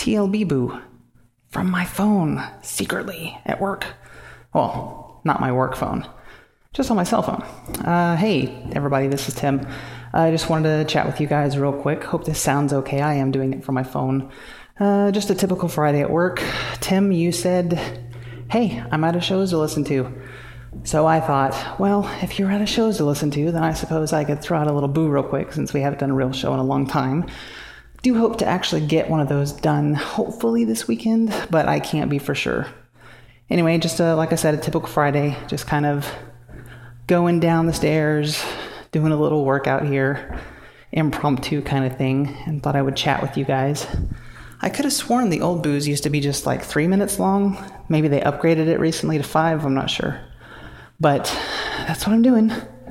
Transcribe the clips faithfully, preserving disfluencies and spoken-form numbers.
T L B boo from my phone secretly at work. Well, not my work phone, just on my cell phone. Uh, hey, everybody, this is Tim. I just wanted to chat with you guys real quick. Hope this sounds okay. I am doing it from my phone. Uh, just a typical Friday at work. Tim, you said, hey, I'm out of shows to listen to. So I thought, well, if you're out of shows to listen to, then I suppose I could throw out a little boo real quick since we haven't done a real show in a long time. Do hope to actually get one of those done, hopefully this weekend, but I can't be for sure. Anyway, just a, like I said, a typical Friday, just kind of going down the stairs, doing a little workout here, impromptu kind of thing, and thought I would chat with you guys. I could have sworn the old boos used to be just like three minutes long. Maybe they upgraded it recently to five, I'm not sure. But that's what I'm doing.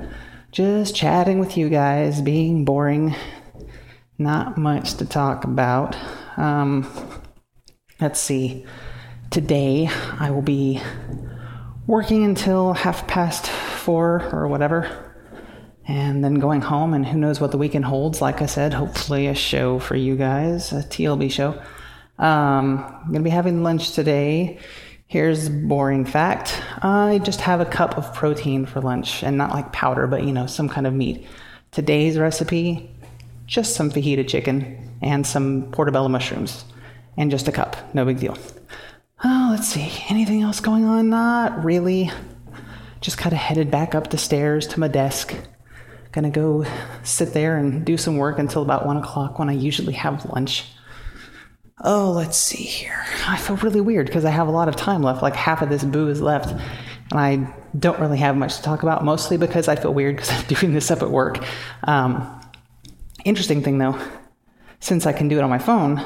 Just chatting with you guys, being boring. Not much to talk about. Um, let's see. Today I will be working until half past four or whatever. And then going home, and who knows what the weekend holds. Like I said, hopefully a show for you guys, a T L B show. Um, I'm going to be having lunch today. Here's a boring fact. I just have a cup of protein for lunch, and not like powder, but, you know, some kind of meat. Today's recipe, just some fajita chicken and some portobello mushrooms, and just a cup. No big deal. Oh, let's see. Anything else going on? Not really. Just kind of headed back up the stairs to my desk. Gonna go sit there and do some work until about one o'clock when I usually have lunch. Oh, let's see here. I feel really weird because I have a lot of time left. Like half of this boo is left. And I don't really have much to talk about, mostly because I feel weird because I'm doing this up at work. Um, interesting thing though, since I can do it on my phone,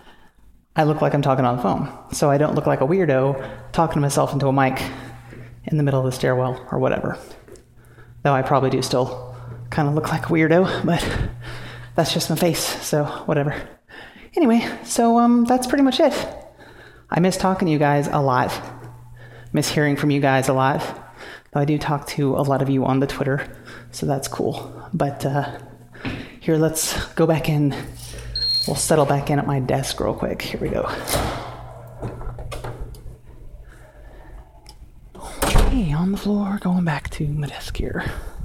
I look like I'm talking on the phone. So I don't look like a weirdo talking to myself into a mic in the middle of the stairwell or whatever. Though I probably do still kind of look like a weirdo, but that's just my face, so whatever. Anyway, so um, that's pretty much it. I miss talking to you guys a lot. Miss hearing from you guys a lot. Though I do talk to a lot of you on the Twitter, so that's cool. But uh, here, let's go back in. We'll settle back in at my desk real quick. Here we go. Okay, on the floor, going back to my desk here.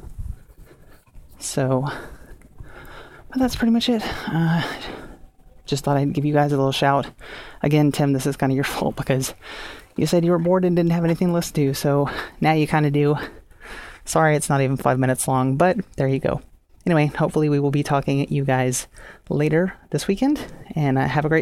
So, but that's pretty much it. Uh, just thought I'd give you guys a little shout. Again, Tim, this is kind of your fault because you said you were bored and didn't have anything to listen to, so now you kind of do. Sorry, it's not even five minutes long, but there you go. Anyway, hopefully we will be talking at you guys later this weekend, and uh, have a great